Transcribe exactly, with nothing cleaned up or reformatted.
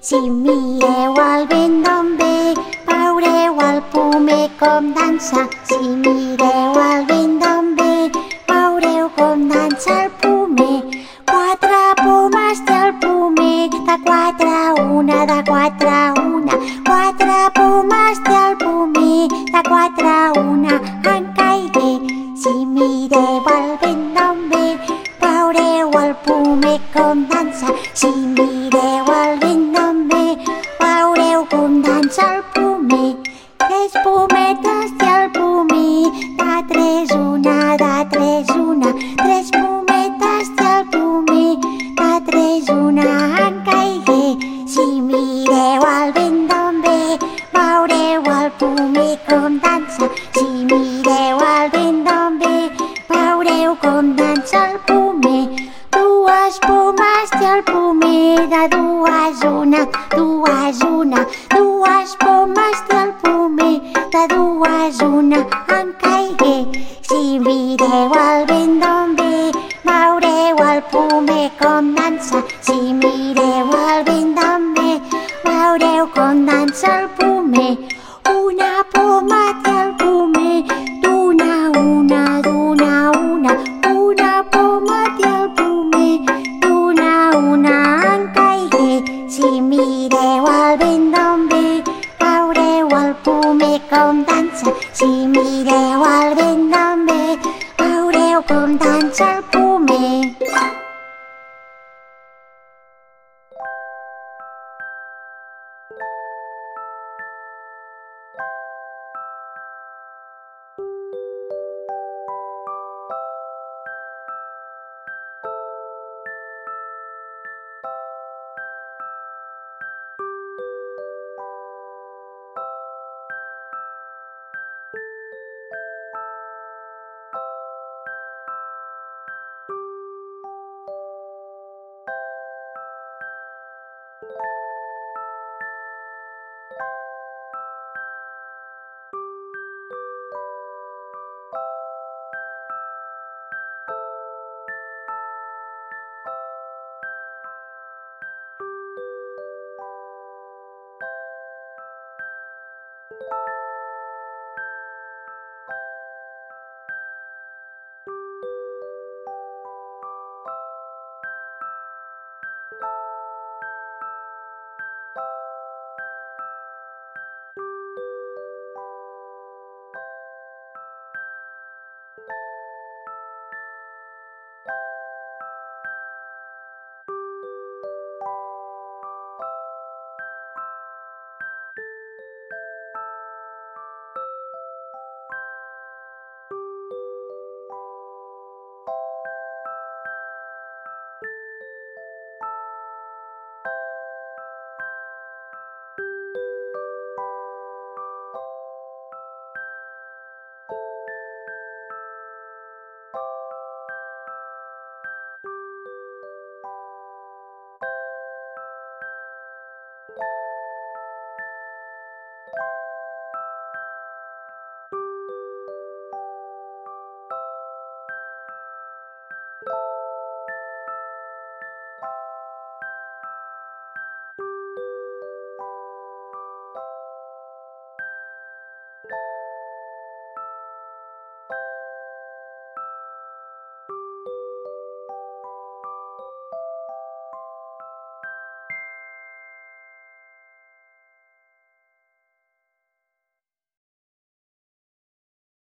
Si mireu el vent d'on ve, veureu el pomer com dansa. Si mireu el vent d'on ve, veureu com dansa el pomer. Quatre pomes té el pomer, de quatre a una, de quatre a una. Quatre pomes té el pomer, de quatre a una en caigué. Si mireu el vent d'on ve, veureu el pomer com dansa. Si mireu el vent d'on ve, veureu com dansa el pomer. Tres pometes té el pomer, de tres una, de tres una. Tres pometes té el pomer, de tres una en caigué. Si mireu el vent d'on ve, veureu el pomer com dansa. Si mireu el vent d'on ve, veureu com dansa el pomer. Dues pomes té el pomer, de dues una, dues una. Dues pomes té el pomer, de dues una en caigué. Si mireu el vent d'on ve, veureu el pomer com dansa. Si mireu el vent d'on ve, veureu com dansa el pomer. Una poma té el pomer, d'una a una, d'una a una. Una poma té el pomer, d'una a una en caigué. Si mireu el vent d'on ve, veureu el pomer com dansa. Si mireu el vent d'on ve, veureu com dansa el pomer.